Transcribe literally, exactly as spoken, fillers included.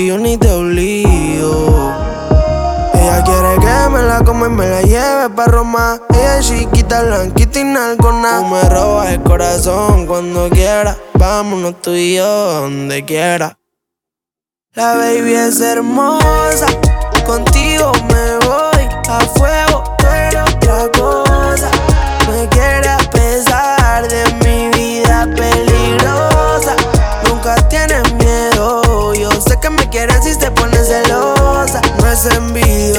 y yo ni te obligo. Ella quiere que me la coma y me la lleve pa' Roma. Ella es chiquita, blanquita y nalgona. Tú me robas el corazón cuando quieras. Vámonos tú y yo donde quiera. La baby es hermosa, contigo me voy a fuego, tú eres otra cosa. Me quiere a pesar de mi vida peligrosa. Nunca tienes miedo, yo sé que me quieres si te pones celosa. No es envidia.